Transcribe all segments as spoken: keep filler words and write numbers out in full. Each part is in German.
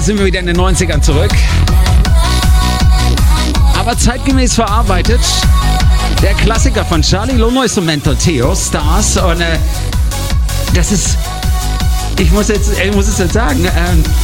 sind wir wieder in den neunzigern zurück. Aber zeitgemäß verarbeitet. Der Klassiker von Charlie Lonois und Mentor Theo, Stars. Und äh, das ist, ich muss, jetzt, ich muss es jetzt sagen, äh,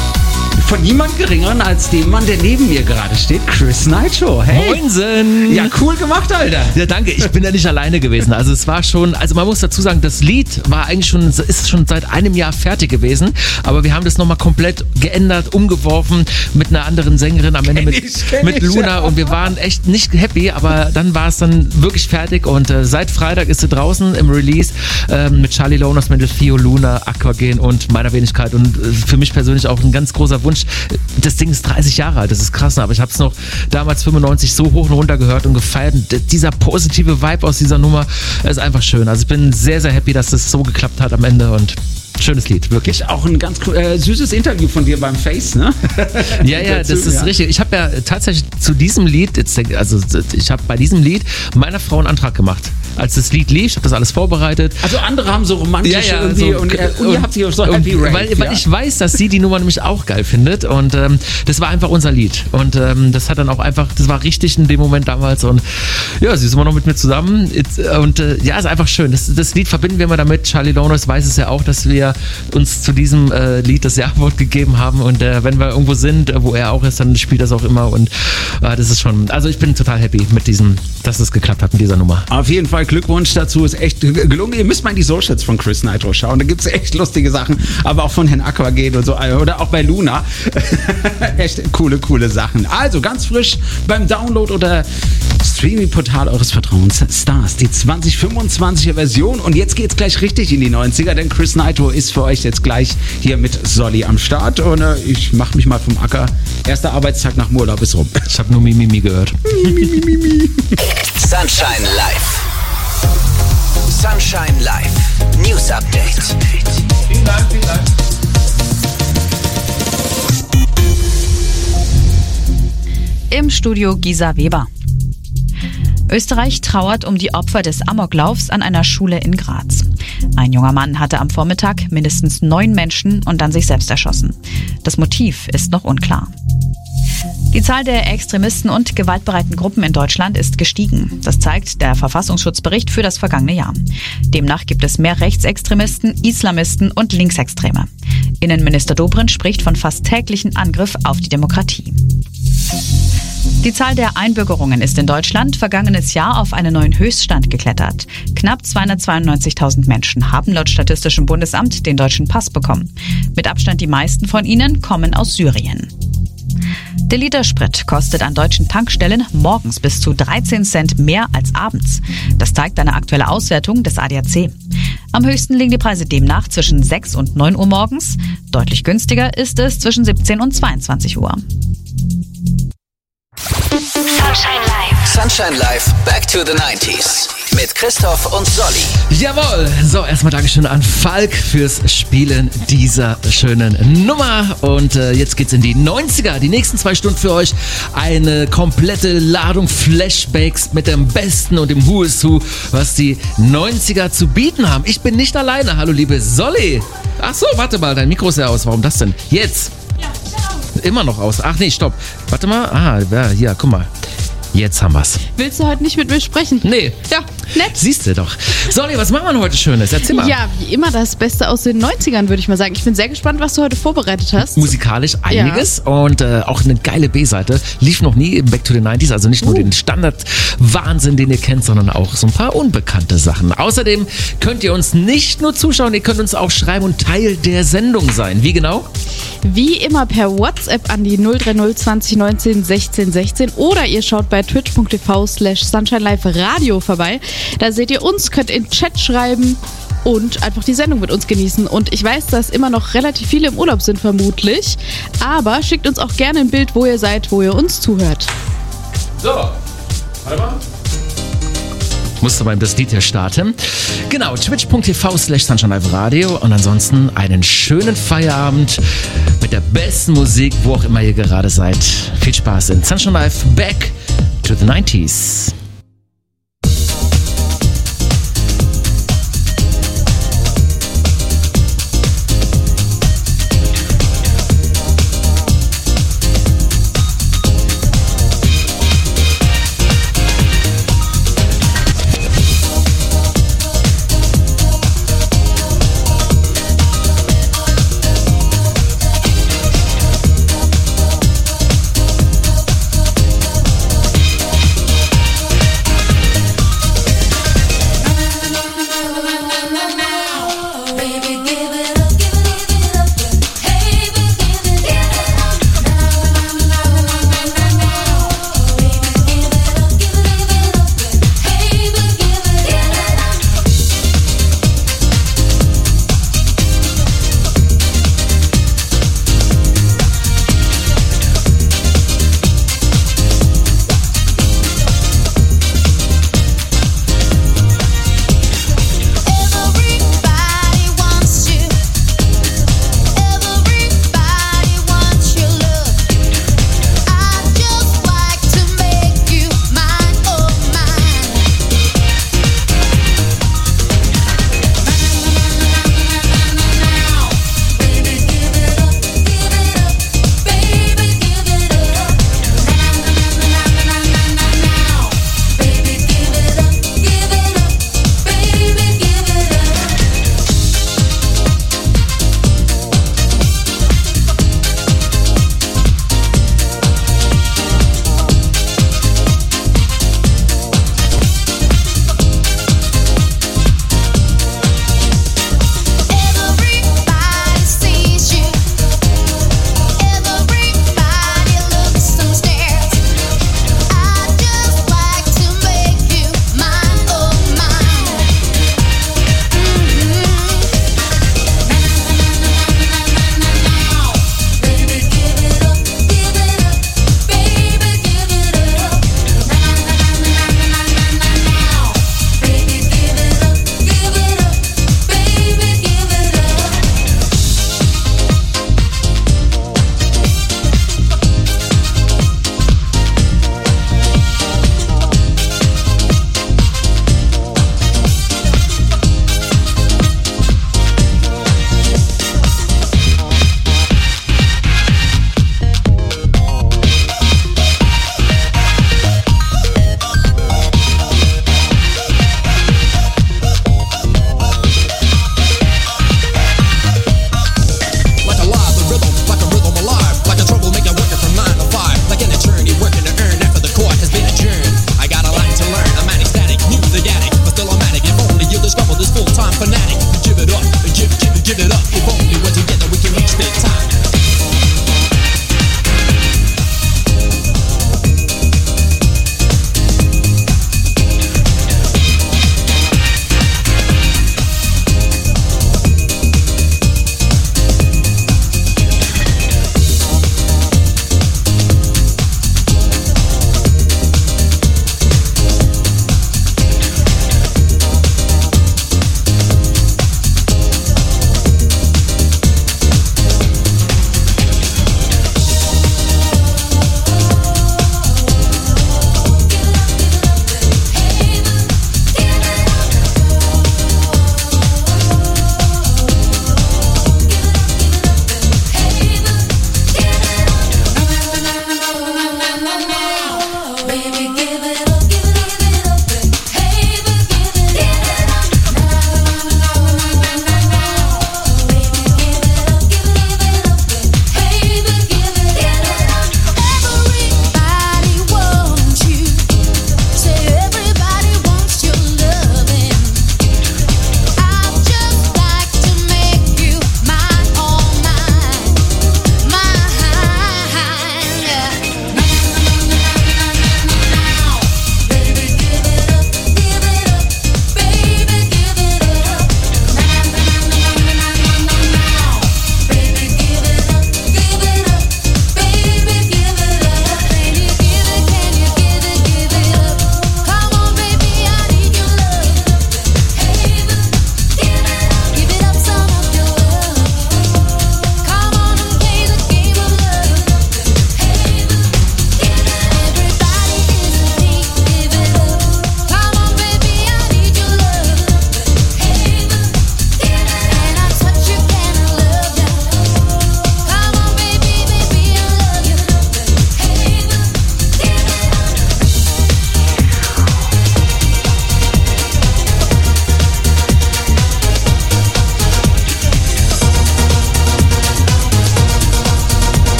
von niemand geringeren als dem Mann, der neben mir gerade steht, Chris Nitro. Hey. Moinsen! Ja, cool gemacht, Alter. Ja, danke. Ich bin ja nicht alleine gewesen. Also es war schon, also man muss dazu sagen, das Lied war eigentlich schon, ist schon seit einem Jahr fertig gewesen, aber wir haben das nochmal komplett geändert, umgeworfen mit einer anderen Sängerin am Ende, mit, ich, mit ich, Luna, ja. Und wir waren echt nicht happy, aber dann war es dann wirklich fertig und äh, seit Freitag ist sie draußen im Release äh, mit Charlie Lonois, Mental Theo, Luna, Aquagen und meiner Wenigkeit und äh, für mich persönlich auch ein ganz großer Wunsch. Das Ding ist dreißig Jahre alt, das ist krass, aber ich habe es noch damals fünfundneunzig so hoch und runter gehört und gefeiert. Und dieser positive Vibe aus dieser Nummer ist einfach schön. Also ich bin sehr, sehr happy, dass das so geklappt hat am Ende und schönes Lied, wirklich. Auch ein ganz äh, süßes Interview von dir beim Face, ne? Ja, ja, das ist ja. richtig. Ich habe ja tatsächlich zu diesem Lied, jetzt, also ich habe bei diesem Lied meiner Frau einen Antrag gemacht. Als das Lied lief, ich habe das alles vorbereitet. Also andere haben so romantisch ja, ja, irgendwie so, und, und, und ihr habt sie so happy und, rave, weil, ja? weil ich weiß, dass sie die Nummer nämlich auch geil findet und ähm, das war einfach unser Lied und ähm, das hat dann auch einfach, das war richtig in dem Moment damals und ja, sie ist immer noch mit mir zusammen und äh, ja, ist einfach schön. Das, das Lied verbinden wir immer damit. Charlie Lonois weiß es ja auch, dass wir uns zu diesem äh, Lied das Ja-Wort gegeben haben und äh, wenn wir irgendwo sind, wo er auch ist, dann spielt das auch immer und äh, das ist schon, also ich bin total happy mit diesem, dass es geklappt hat mit dieser Nummer. Auf jeden Fall Glückwunsch dazu, ist echt gelungen. Ihr müsst mal in die Socials von Chris Nitro schauen, da gibt es echt lustige Sachen, aber auch von Herrn Aquagen und so, oder auch bei Luna. Echt coole, coole Sachen. Also ganz frisch beim Download oder Streaming-Portal eures Vertrauens, Stars, die zwanzig fünfundzwanziger Version und jetzt geht's gleich richtig in die neunziger, denn Chris Nitro ist für euch jetzt gleich hier mit Solly am Start und äh, ich mach mich mal vom Acker. Erster Arbeitstag nach dem Urlaub ist rum. Ich habe nur Mimimi gehört. Sunshine Live. Sunshine Live. News Update. Vielen Dank, vielen Dank. Im Studio Gisa Weber. Österreich trauert um die Opfer des Amoklaufs an einer Schule in Graz. Ein junger Mann hatte am Vormittag mindestens neun Menschen und dann sich selbst erschossen. Das Motiv ist noch unklar. Die Zahl der Extremisten und gewaltbereiten Gruppen in Deutschland ist gestiegen. Das zeigt der Verfassungsschutzbericht für das vergangene Jahr. Demnach gibt es mehr Rechtsextremisten, Islamisten und Linksextreme. Innenminister Dobrindt spricht von fast täglichen Angriff auf die Demokratie. Die Zahl der Einbürgerungen ist in Deutschland vergangenes Jahr auf einen neuen Höchststand geklettert. Knapp zweihundertzweiundneunzigtausend Menschen haben laut Statistischem Bundesamt den deutschen Pass bekommen. Mit Abstand die meisten von ihnen kommen aus Syrien. Der Liter Sprit kostet an deutschen Tankstellen morgens bis zu dreizehn Cent mehr als abends. Das zeigt eine aktuelle Auswertung des A D A C. Am höchsten liegen die Preise demnach zwischen sechs und neun Uhr morgens. Deutlich günstiger ist es zwischen siebzehn und zweiundzwanzig Uhr. Sunshine Live. Sunshine Live. Back to the nineties. Mit Christoph und Solly. Jawohl! So, erstmal Dankeschön an Falk fürs Spielen dieser schönen Nummer. Und äh, jetzt geht's in die neunziger. Die nächsten zwei Stunden für euch eine komplette Ladung Flashbacks mit dem Besten und dem Who is Who, was die neunziger zu bieten haben. Ich bin nicht alleine. Hallo, liebe Solly. Ach so, warte mal, dein Mikro ist ja aus. Warum das denn? Jetzt! Ja, aus. Immer noch aus. Ach nee, stopp. Warte mal. Ah, ja, hier, guck mal. Jetzt haben wir's. Willst du heute nicht mit mir sprechen? Nee. Ja, nett. Siehst du doch. Solly, was machen wir denn heute Schönes? Erzähl mal. Ja, wie immer das Beste aus den neunzigern, würde ich mal sagen. Ich bin sehr gespannt, was du heute vorbereitet hast. Musikalisch einiges ja. und äh, auch eine geile B-Seite. Lief noch nie im Back to the nineties, also nicht nur uh. den Standard-Wahnsinn, den ihr kennt, sondern auch so ein paar unbekannte Sachen. Außerdem könnt ihr uns nicht nur zuschauen, ihr könnt uns auch schreiben und Teil der Sendung sein. Wie genau? Wie immer per WhatsApp an die null drei null zwanzig neunzehn sechzehn sechzehn oder ihr schaut bei twitch.tv slash Sunshine Live Radio vorbei. Da seht ihr uns, könnt in den Chat schreiben und einfach die Sendung mit uns genießen. Und ich weiß, dass immer noch relativ viele im Urlaub sind vermutlich, aber schickt uns auch gerne ein Bild, wo ihr seid, wo ihr uns zuhört. So, warte mal. Musste beim das Lied hier starten. Genau, twitch.tv slash Sunshine Live Radio und ansonsten einen schönen Feierabend mit der besten Musik, wo auch immer ihr gerade seid. Viel Spaß in Sunshine Live Back to the nineties.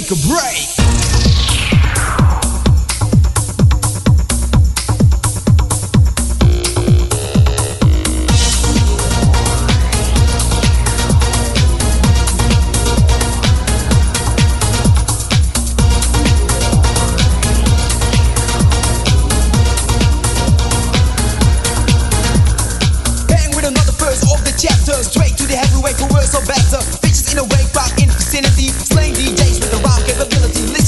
make a break. Straight to the heavyweight for worse or better. Bitches in a wake park in vicinity. Slaying D Js with the round capability.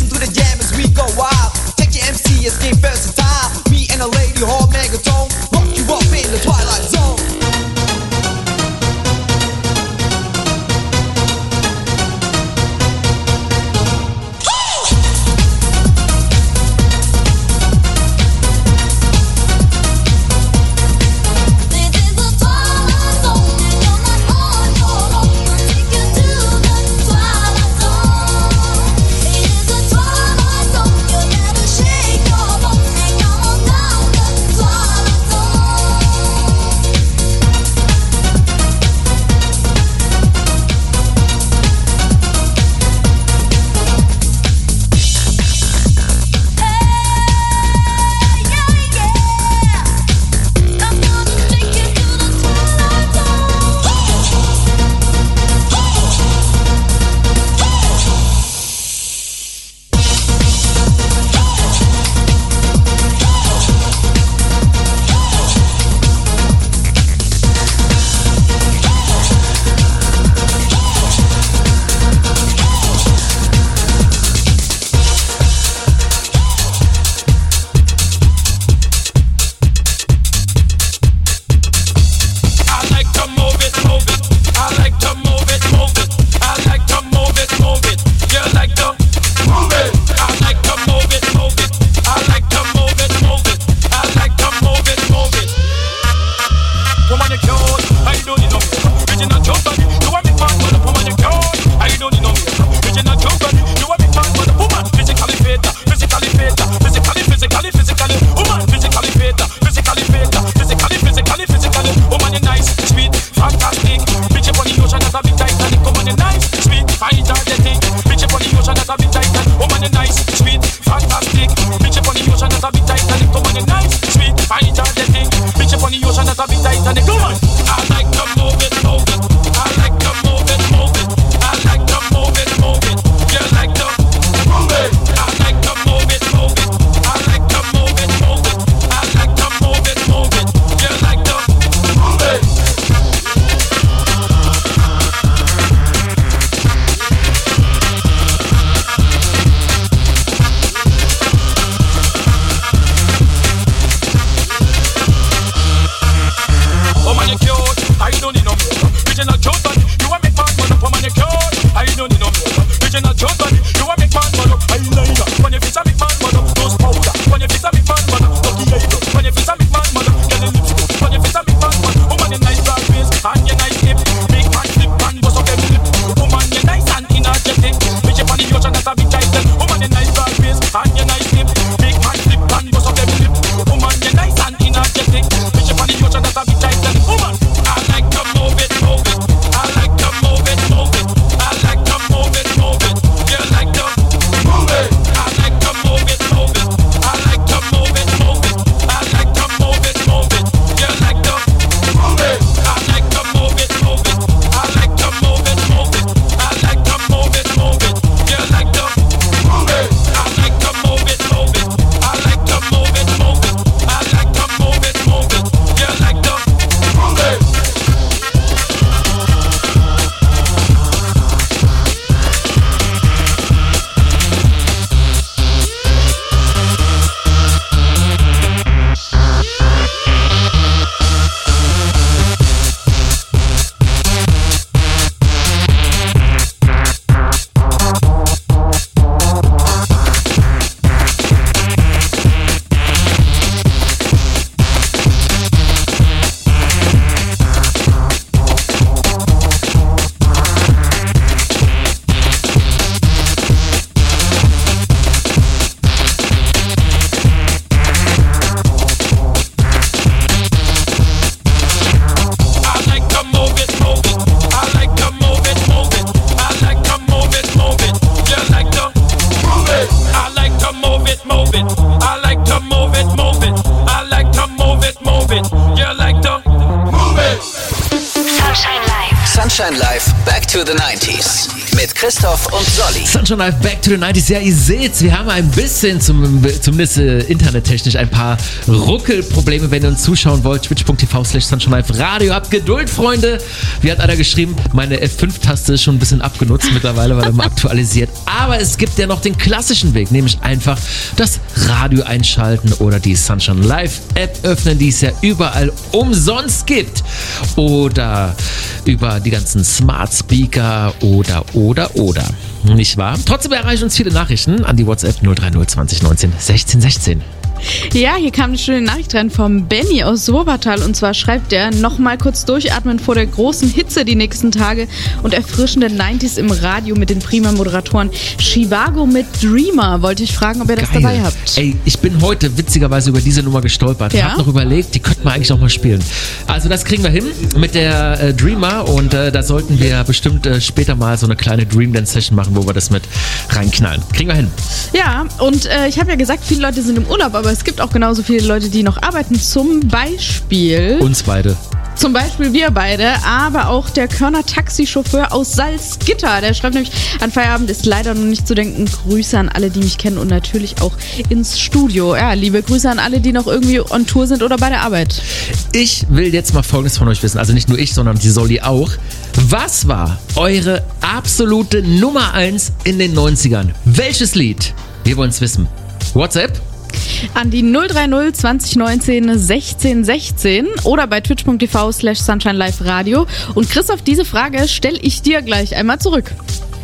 to the nineties mit Christoph und Solly. Sunshine Live Back to the nineties. Ja, ihr seht's, wir haben ein bisschen, zum, zumindest äh, internettechnisch, ein paar Ruckelprobleme, wenn ihr uns zuschauen wollt. Twitch.tv slash Sunshine Live Radio. Habt Geduld, Freunde. Wie hat einer geschrieben, meine F fünf Taste ist schon ein bisschen abgenutzt mittlerweile, weil er mal aktualisiert. Aber es gibt ja noch den klassischen Weg, nämlich einfach das Radio einschalten oder die Sunshine Live App öffnen, die es ja überall umsonst gibt. Oder über die ganzen Smart Speaker oder, oder, oder. Nicht wahr? Trotzdem erreichen uns viele Nachrichten an die WhatsApp null drei null zwanzig neunzehn sechzehn sechzehn. Ja, hier kam eine schöne Nachricht rein vom Benny aus Wuppertal und zwar schreibt er, nochmal kurz durchatmen vor der großen Hitze die nächsten Tage und erfrischende neunziger im Radio mit den prima Moderatoren. Chivago mit Dreamer, wollte ich fragen, ob ihr das Geil. dabei habt. Ey, ich bin heute witzigerweise über diese Nummer gestolpert. Ich Ja? hab noch überlegt, die könnten wir eigentlich auch mal spielen. Also das kriegen wir hin mit der äh, Dreamer und äh, da sollten wir bestimmt äh, später mal so eine kleine Dream Dance Session machen, wo wir das mit reinknallen. Kriegen wir hin. Ja, und äh, ich habe ja gesagt, viele Leute sind im Urlaub, aber es gibt auch genauso viele Leute, die noch arbeiten. Zum Beispiel, Uns beide. zum Beispiel wir beide, aber auch der Körner Taxichauffeur aus Salzgitter. Der schreibt nämlich, an Feierabend ist leider noch nicht zu denken. Grüße an alle, die mich kennen und natürlich auch ins Studio. Ja, liebe Grüße an alle, die noch irgendwie on Tour sind oder bei der Arbeit. Ich will jetzt mal Folgendes von euch wissen, also nicht nur ich, sondern die Solly auch. Was war eure absolute Nummer eins in den neunzigern? Welches Lied? Wir wollen es wissen. WhatsApp? An die null drei null zwanzig neunzehn sechzehn sechzehn oder bei twitch.tv slash Sunshine Live Radio. Und Christoph, diese Frage stelle ich dir gleich einmal zurück.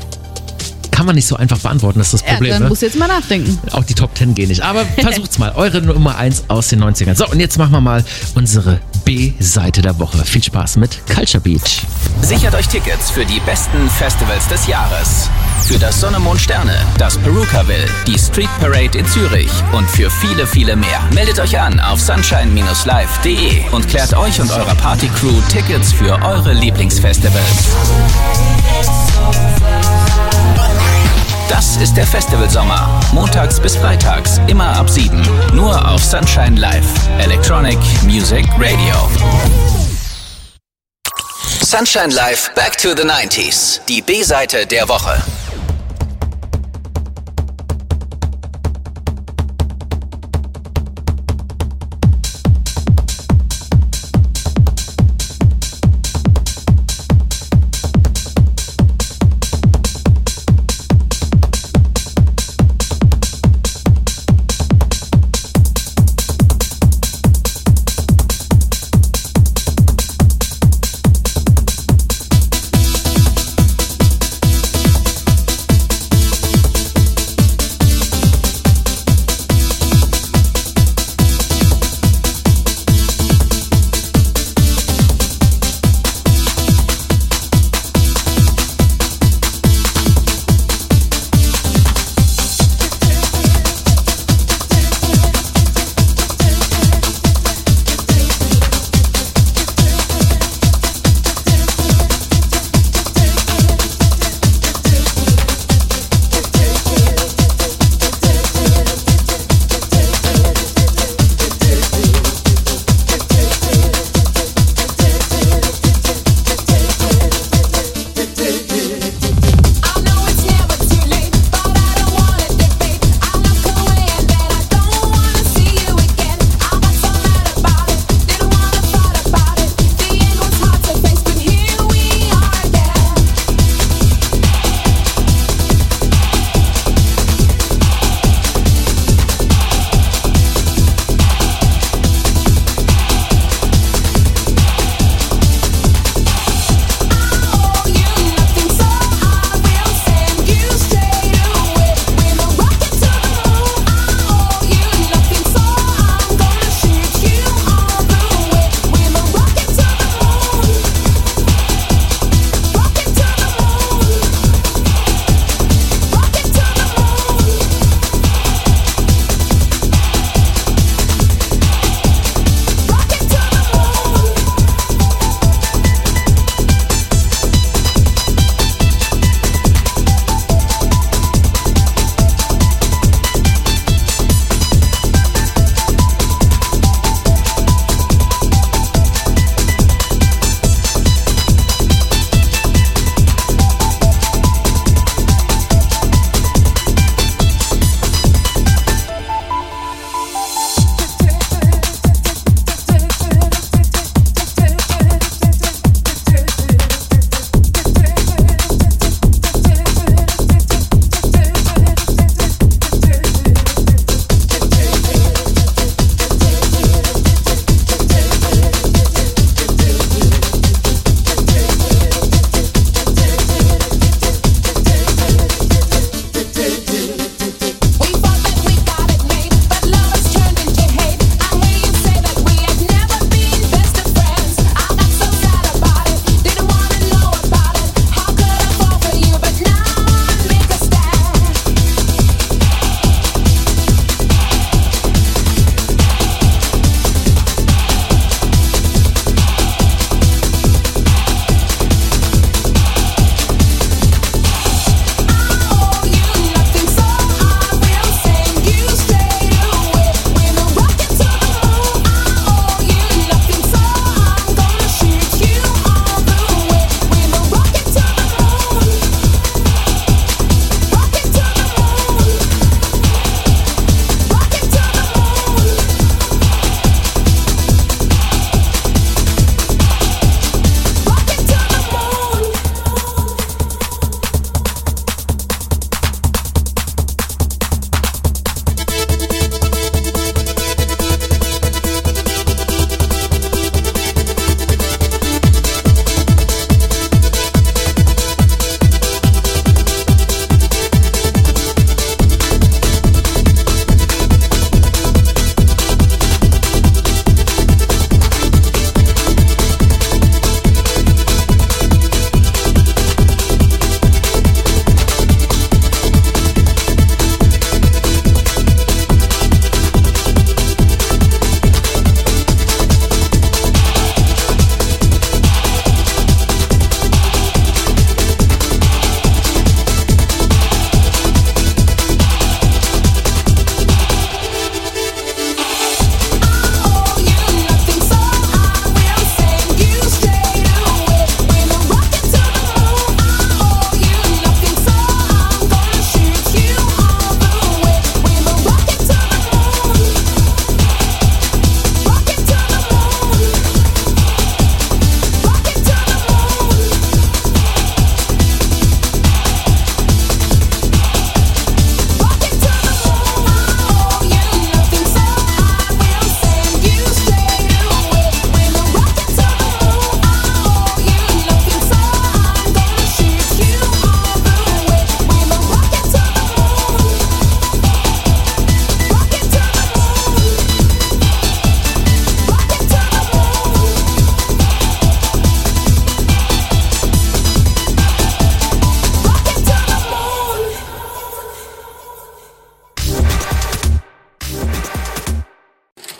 Kann man nicht so einfach beantworten, das ist das Problem. Ja, dann ne? musst du jetzt mal nachdenken. Auch die Top zehn gehen nicht. Aber versucht's mal. Eure Nummer eins aus den neunzigern. So, und jetzt machen wir mal unsere B-Seite der Woche. Viel Spaß mit Culture Beach. Sichert euch Tickets für die besten Festivals des Jahres. Für das Sonne, Mond, Sterne, das Perukaville, die Street Parade in Zürich und für viele, viele mehr. Meldet euch an auf sunshine Bindestrich live punkt de und klärt euch und eurer Partycrew Tickets für eure Lieblingsfestivals. Das ist der Festivalsommer. Montags bis freitags, immer ab sieben. Nur auf Sunshine Live. Electronic Music Radio. Sunshine Live Back to the nineties. Die B-Seite der Woche.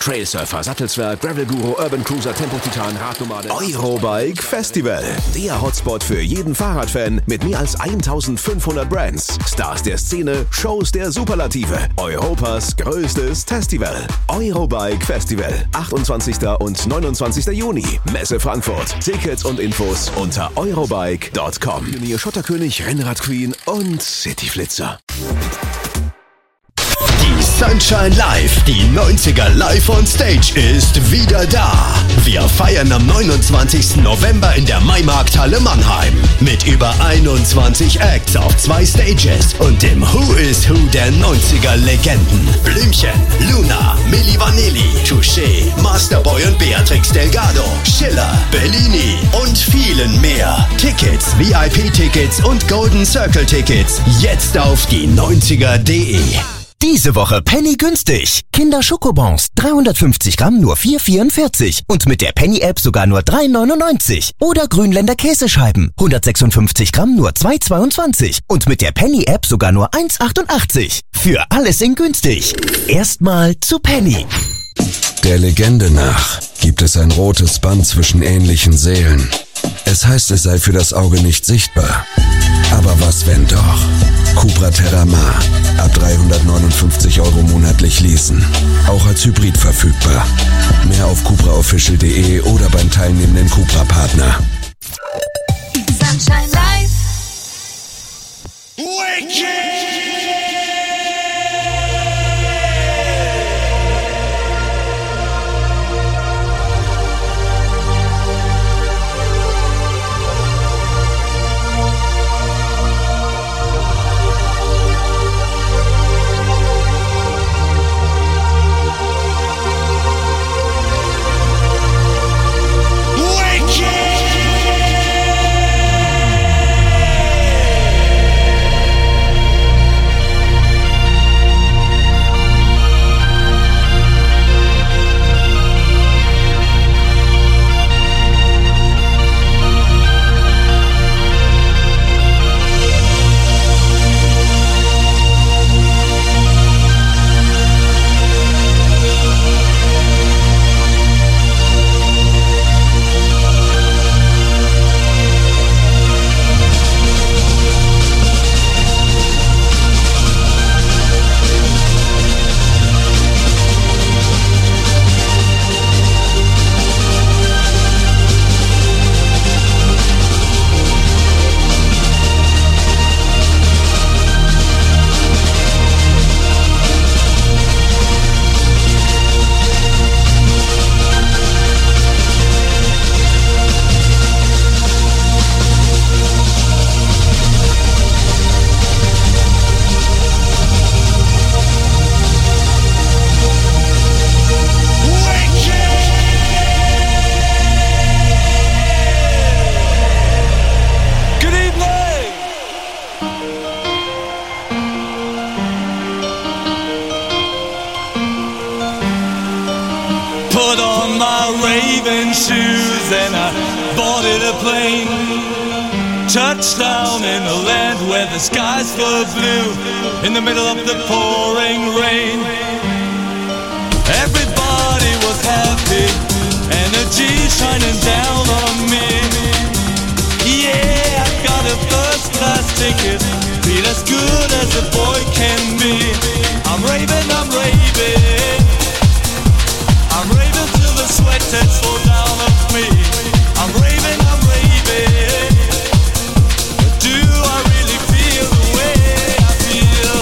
Trailsurfer, Sattelzwerg, Gravel-Guru, Urban Cruiser, Tempo-Titan, Radnomade. Eurobike Festival. Der Hotspot für jeden Fahrradfan mit mehr als eintausendfünfhundert Brands. Stars der Szene, Shows der Superlative. Europas größtes Festival. Eurobike Festival. achtundzwanzigsten und neunundzwanzigsten Juni. Messe Frankfurt. Tickets und Infos unter eurobike punkt com. Pionier, Schotterkönig, Rennrad-Queen und Cityflitzer. Sunshine Live, die neunziger Live on Stage ist wieder da. Wir feiern am neunundzwanzigsten November in der Maimarkthalle Mannheim mit über einundzwanzig Acts auf zwei Stages und dem Who is Who der neunziger Legenden. Blümchen, Luna, Milli Vanilli, Touché, Masterboy und Beatrix Delgado, Schiller, Bellini und vielen mehr. Tickets, V I P-Tickets und Golden Circle-Tickets jetzt auf die neunziger punkt de. Diese Woche Penny günstig. Kinder Schokobons, dreihundertfünfzig Gramm nur vier vierundvierzig und mit der Penny-App sogar nur drei neunundneunzig. Oder Grünländer Käsescheiben, hundertsechsundfünfzig Gramm nur zwei zweiundzwanzig und mit der Penny-App sogar nur eins achtundachtzig. Für alles in günstig. Erstmal zu Penny. Der Legende nach gibt es ein rotes Band zwischen ähnlichen Seelen. Es heißt, es sei für das Auge nicht sichtbar. Aber was wenn doch? Cupra Terramar. Ab dreihundertneunundfünfzig Euro monatlich leasen. Auch als Hybrid verfügbar. Mehr auf cupra official punkt de oder beim teilnehmenden Cupra-Partner. Sunshine Live. Put on my Raven shoes and I boarded a plane. Touchdown in a land where the skies were blue, in the middle of the pouring rain. Everybody was happy, energy shining down on me. Yeah, I got a first class ticket, feel as good as a boy can be. I'm raving, I'm raving, I'm raving till the sweat takes fall down on me. I'm raving, I'm raving, but do I really feel the way I feel?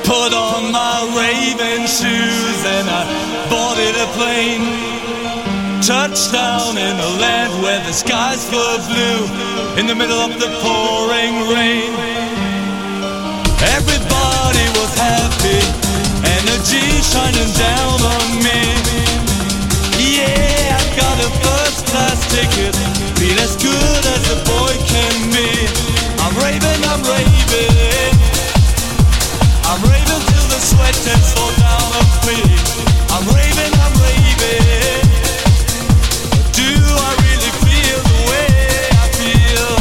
put on my Raven shoes and I boarded a plane. Touchdown in a land where the skies were blue, in the middle of the pouring rain. Everybody was happy, energy shining down on me. Yeah, I've got a first class ticket, feel as good as a boy can be. I'm raving, I'm raving, I'm raving till the sweat ends fall down on me. I'm raving, I'm raving, do I really feel the way I feel?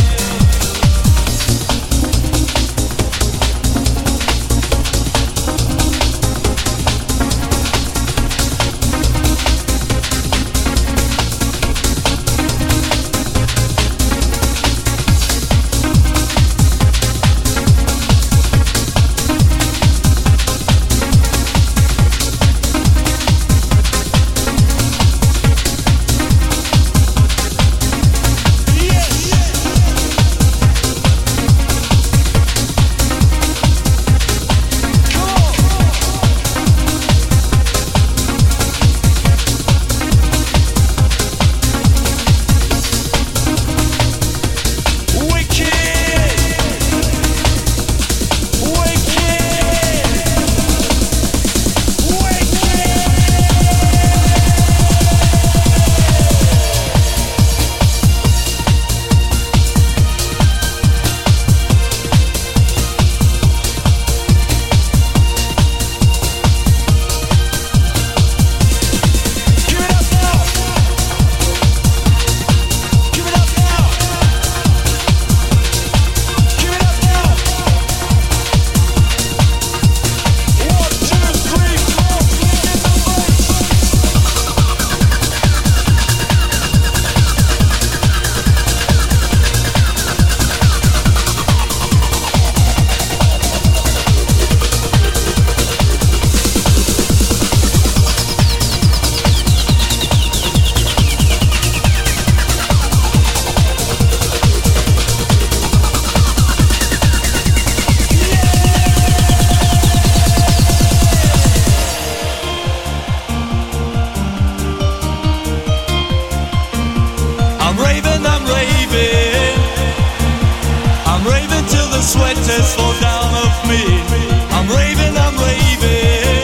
Sweaters fall down off me. I'm raving, I'm raving,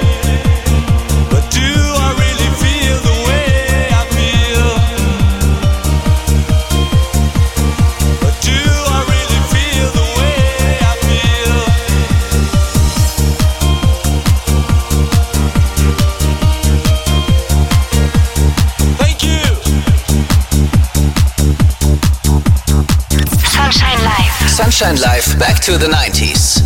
but do I really feel the way I feel? But do I really feel the way I feel? Thank you. Sunshine Live. Sunshine Live, back to the nineties.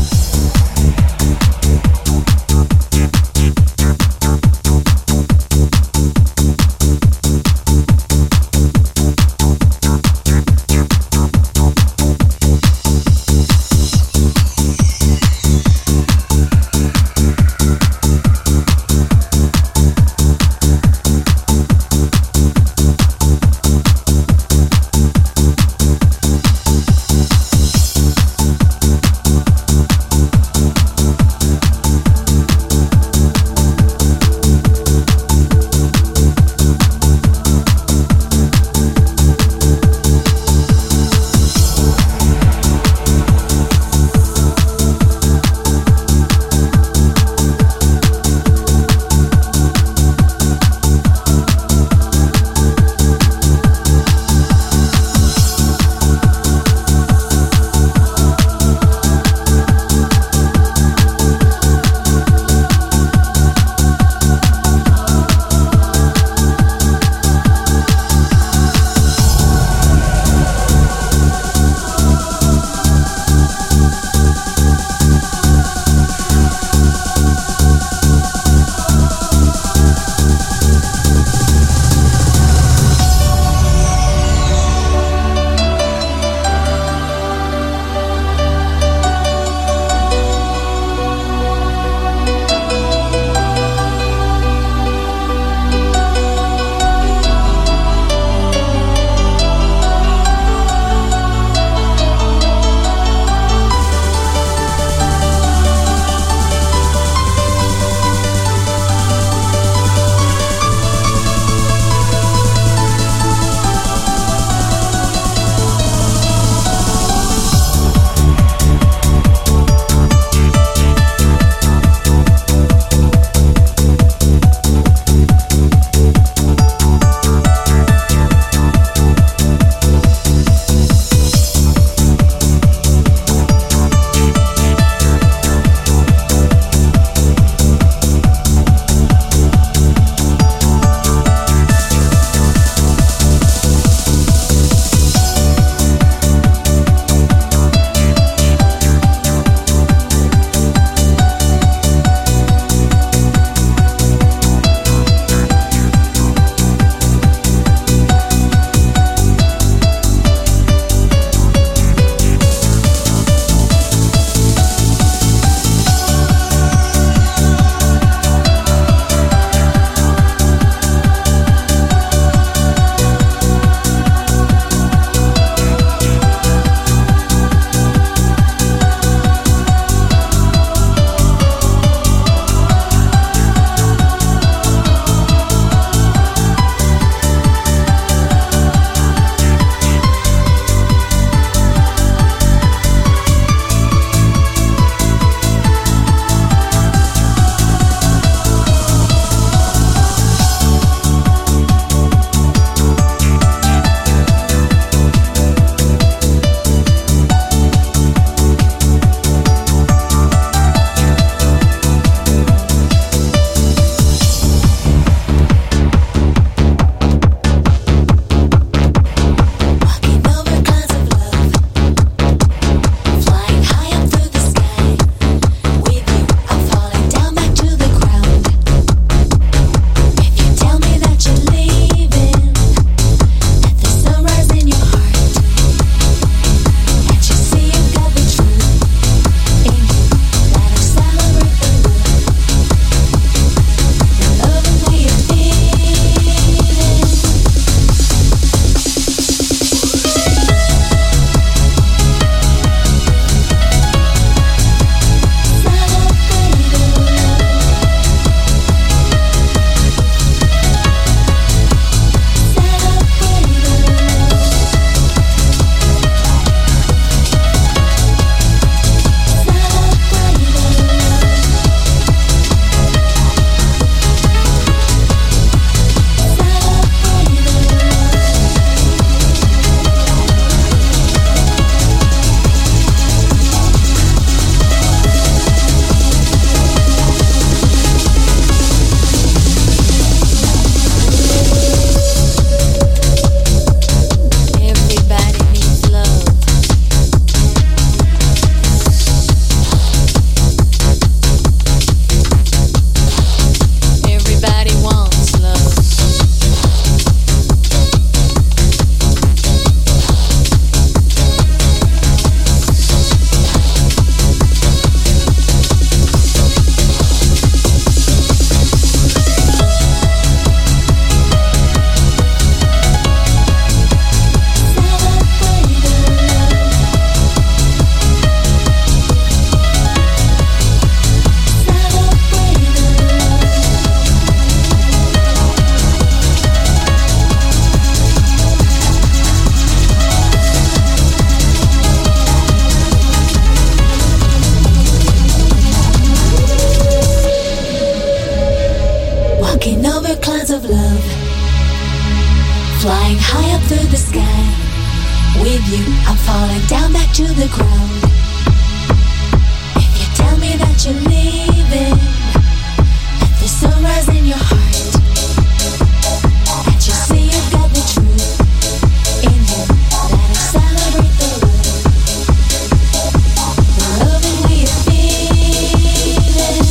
high up through the sky. With you, I'm falling down back to the ground. If you tell me that you're leaving, let the sunrise in your heart. That you see you've got the truth in you. Let us celebrate the love, the loving we are feeling.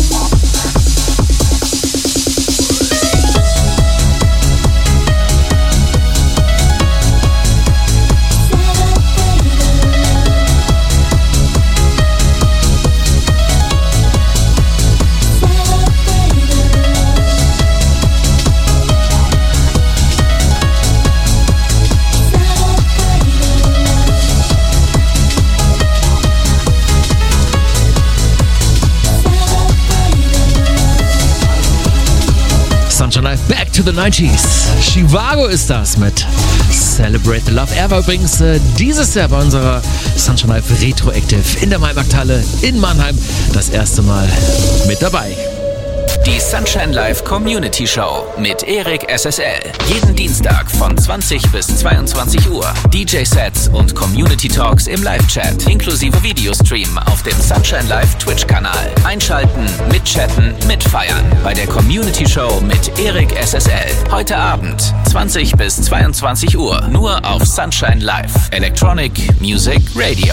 Sunshine Life, Back to the nineties. Chivago ist das mit Celebrate the Love. Er war übrigens äh, dieses Jahr bei unserer Sunshine Life Retroactive in der Maimarkthalle in Mannheim das erste Mal mit dabei. Die Sunshine Live Community Show mit Erik S S L. Jeden Dienstag von zwanzig bis zweiundzwanzig Uhr. D J-Sets und Community Talks im Live-Chat. Inklusive Videostream auf dem Sunshine Live Twitch-Kanal. Einschalten, mitchatten, mitfeiern. Bei der Community Show mit Erik S S L. Heute Abend, zwanzig bis zweiundzwanzig Uhr. Nur auf Sunshine Live. Electronic Music Radio.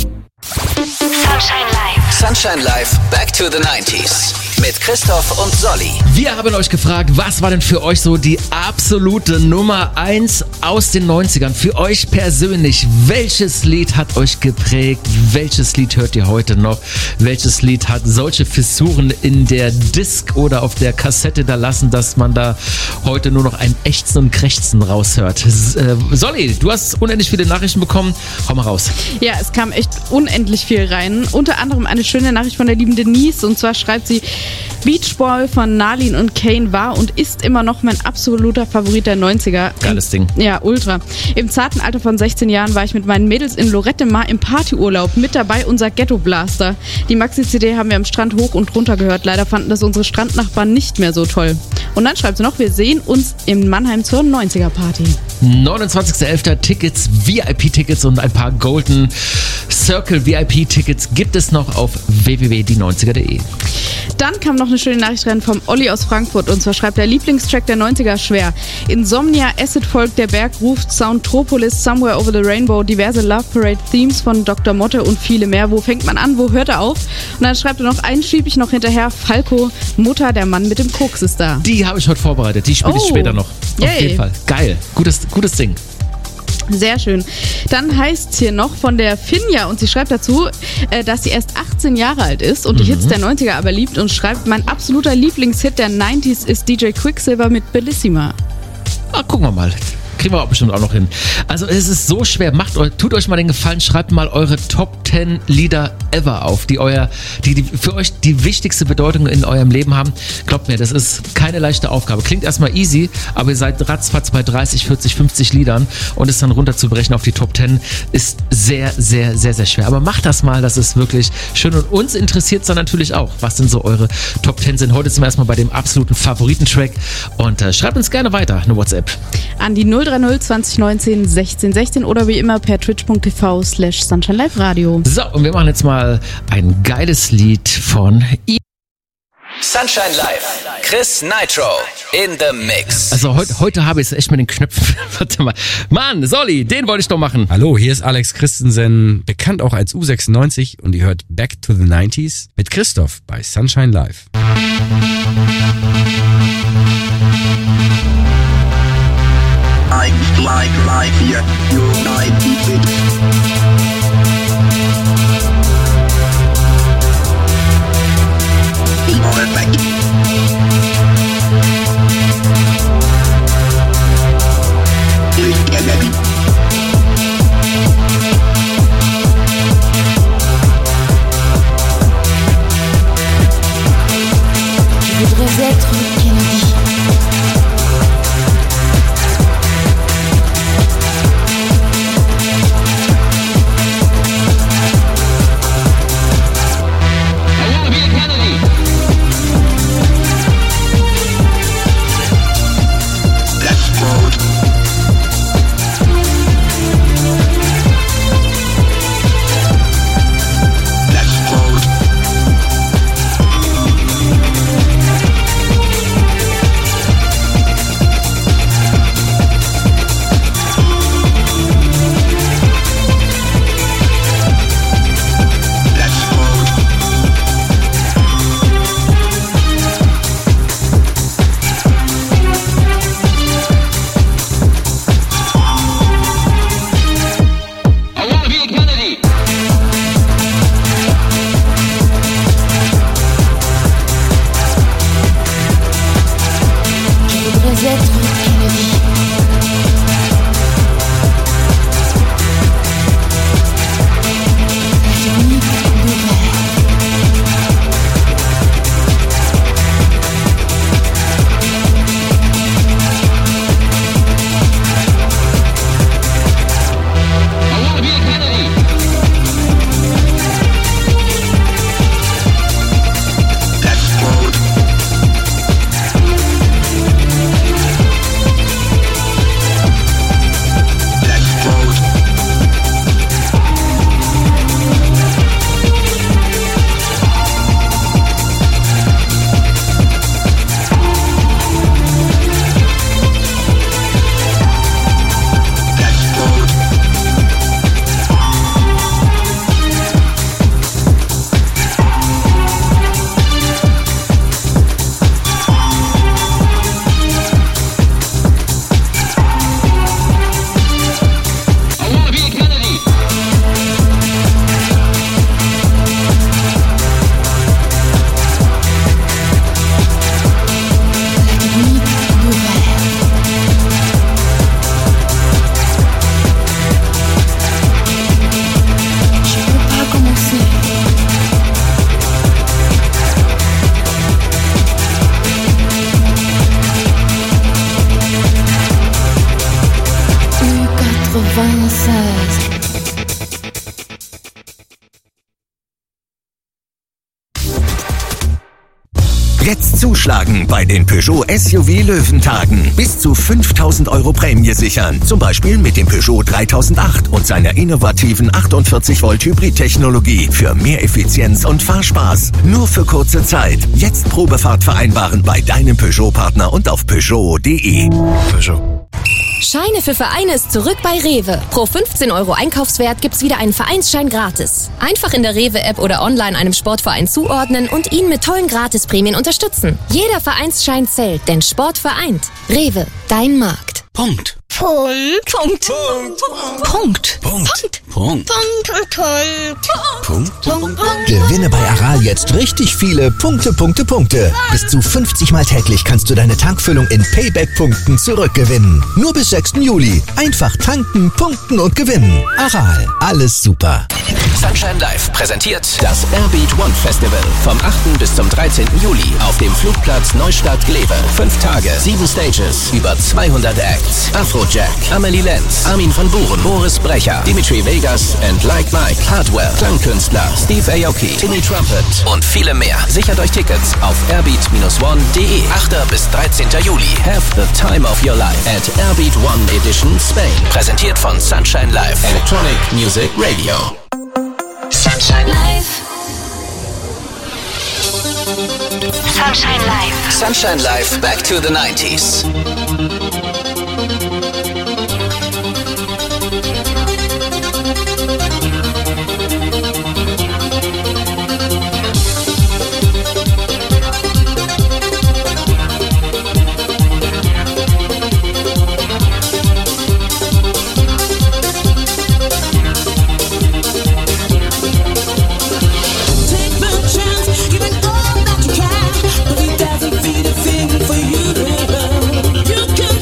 Sunshine Live. Sunshine Live, Back to the nineties. Mit Christoph und Solly. Wir haben euch gefragt, was war denn für euch so die absolute Nummer eins aus den neunzigern? Für euch persönlich, welches Lied hat euch geprägt? Welches Lied hört ihr heute noch? Welches Lied hat solche Fissuren in der Disc oder auf der Kassette da lassen, dass man da heute nur noch ein Ächzen und Krächzen raushört? Äh, Solly, du hast unendlich viele Nachrichten bekommen. Hau mal raus. Ja, es kam echt unendlich viel rein. Unter anderem eine schöne Nachricht von der lieben Denise. Und zwar schreibt sie: Beach Boy von Nalin und Kane war und ist immer noch mein absoluter Favorit der neunziger. Geiles Ding. Ja, ultra. Im zarten Alter von sechzehn Jahren war ich mit meinen Mädels in Lorette Mar im Partyurlaub. Mit dabei unser Ghetto Blaster. Die Maxi-C D haben wir am Strand hoch und runter gehört. Leider fanden das unsere Strandnachbarn nicht mehr so toll. Und dann schreibt sie noch: Wir sehen uns in Mannheim zur neunziger Party. neunundzwanzigster elfter Tickets, V I P-Tickets und ein paar Golden Circle V I P-Tickets gibt es noch auf w w w punkt die neunziger punkt de. Dann kam noch eine schöne Nachricht rein vom Olli aus Frankfurt. Und zwar schreibt der Lieblingstrack der neunziger schwer. Insomnia, Acid Folk, Der Berg ruft, Soundtropolis, Somewhere Over the Rainbow, diverse Love Parade Themes von Doktor Motte und viele mehr. Wo fängt man an? Wo hört er auf? Und dann schreibt er noch: Einen schieb ich noch hinterher. Falco, Mutter, der Mann mit dem Koks ist da. Die habe ich heute vorbereitet. Die spiele ich Oh, später noch. Auf yay. jeden Fall. Geil. Gutes, gutes Ding. Sehr schön. Dann heißt es hier noch von der Finja und sie schreibt dazu, äh, dass sie erst achtzehn Jahre alt ist und die Mhm. Hits der neunziger aber liebt und schreibt: Mein absoluter Lieblingshit der neunziger ist D J Quicksilver mit Bellissima. Ah, gucken wir mal. Kriegen wir auch bestimmt auch noch hin. Also es ist so schwer. Macht euch, tut euch mal den Gefallen, schreibt mal eure Top zehn Lieder ever auf, die euer, die, die für euch die wichtigste Bedeutung in eurem Leben haben. Glaubt mir, das ist keine leichte Aufgabe. Klingt erstmal easy, aber ihr seid ratzfatz bei dreißig, vierzig, fünfzig Liedern und es dann runterzubrechen auf die Top zehn ist sehr, sehr, sehr, sehr schwer. Aber macht das mal, das ist wirklich schön und uns interessiert es dann natürlich auch, was denn so eure Top zehn sind. Heute sind wir erstmal bei dem absoluten Favoritentrack und äh, schreibt uns gerne weiter eine WhatsApp. An die null drei null zwanzig neunzehn sechzehn sechzehn oder wie immer per twitch punkt t v slash Sunshine Live Radio. So, und wir machen jetzt mal ein geiles Lied von I. Sunshine Live. Chris Nitro in the Mix. Also heute, heute habe ich es echt mit den Knöpfen. Warte mal. Mann, Solly, den wollte ich doch machen. Hallo, hier ist Alex Christensen, bekannt auch als U sechsundneunzig und ihr hört Back to the nineties mit Christoph bei Sunshine Live. Like, like, like here, united. Be on back. Yeah, baby. Je voudrais être Kennedy. Jetzt zuschlagen bei den Peugeot S U V Löwentagen. Bis zu fünftausend Euro Prämie sichern. Zum Beispiel mit dem Peugeot dreitausendacht und seiner innovativen achtundvierzig Volt Hybrid-Technologie für mehr Effizienz und Fahrspaß. Nur für kurze Zeit. Jetzt Probefahrt vereinbaren bei deinem Peugeot-Partner und auf Peugeot punkt de. Peugeot. Scheine für Vereine ist zurück bei Rewe. Pro fünfzehn Euro Einkaufswert gibt's wieder einen Vereinsschein gratis. Einfach in der Rewe-App oder online einem Sportverein zuordnen und ihn mit tollen Gratisprämien unterstützen. Jeder Vereinsschein zählt, denn Sport vereint. Rewe, dein Markt. Punkt. Punkt. Punkt. Punkt. Punkt. Punkt. Punkt. Punkt. Gewinne bei Aral jetzt richtig viele Punkte, Punkte, Punkte. Bis zu fünfzig Mal täglich kannst du deine Tankfüllung in Payback-Punkten zurückgewinnen. Nur bis sechsten Juli. Einfach tanken, punkten und gewinnen. Aral, alles super. Sunshine Live präsentiert das Airbeat One Festival vom achten bis zum dreizehnten Juli auf dem Flugplatz Neustadt-Glewe. Fünf Tage, sieben Stages, über zweihundert Acts. Afrojack, Amelie Lenz, Armin von Buuren, Boris Brecher, Dimitri Vegas and Like Mike, Hardwell, Klangkünstler, Steve Aoki, Timmy Trumpet und viele mehr. Sichert euch Tickets auf airbeat Bindestrich one punkt de. achter bis dreizehnten Juli. Have the time of your life at Airbeat One Edition Spain. Präsentiert von Sunshine Live Electronic Music Radio. Sunshine Live. Sunshine Live. Sunshine Live Back to the nineties. You can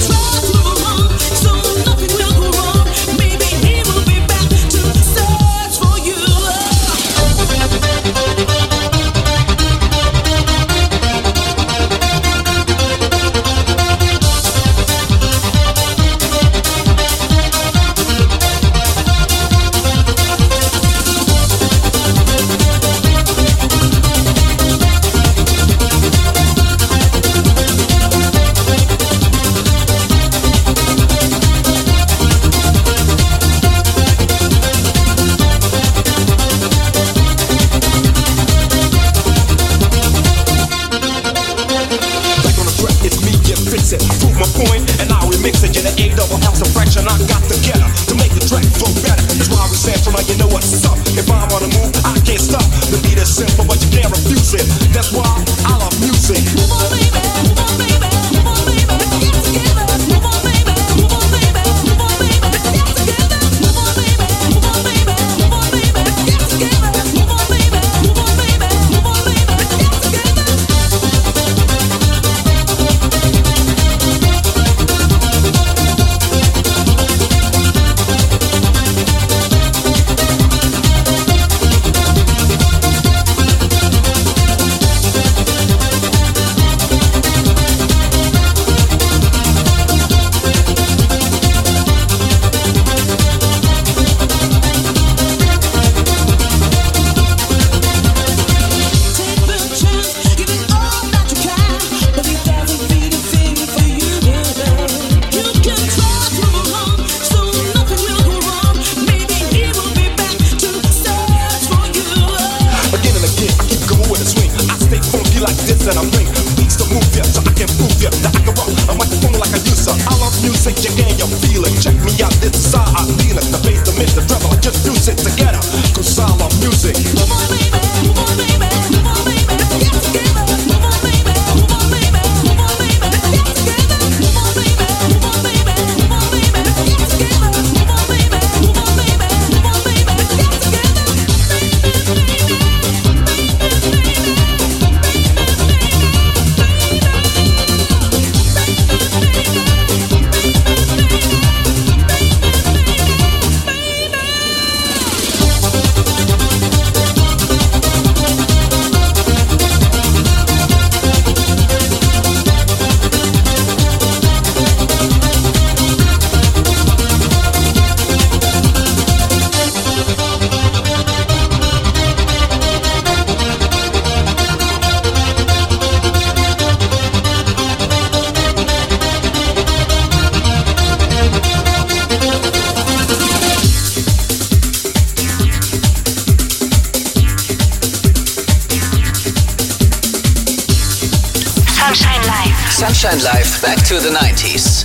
Sunshine Live Back to the nineties.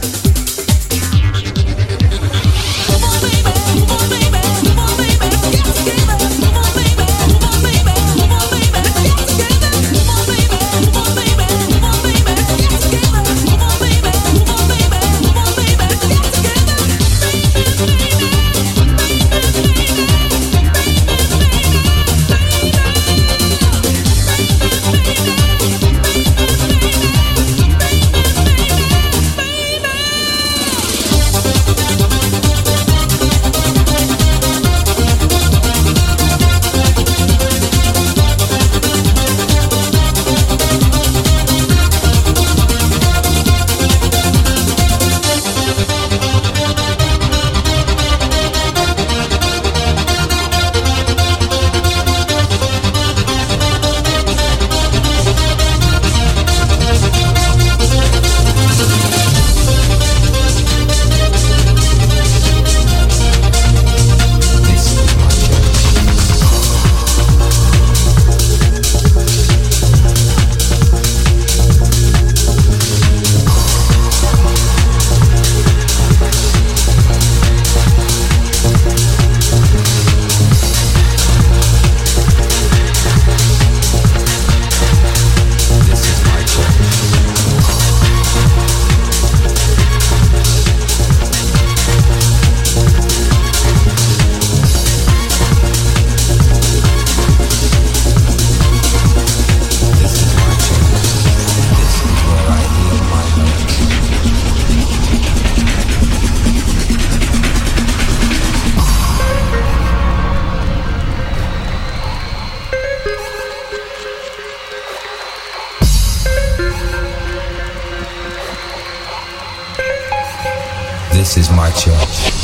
This is my church.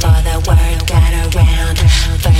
before the word got around.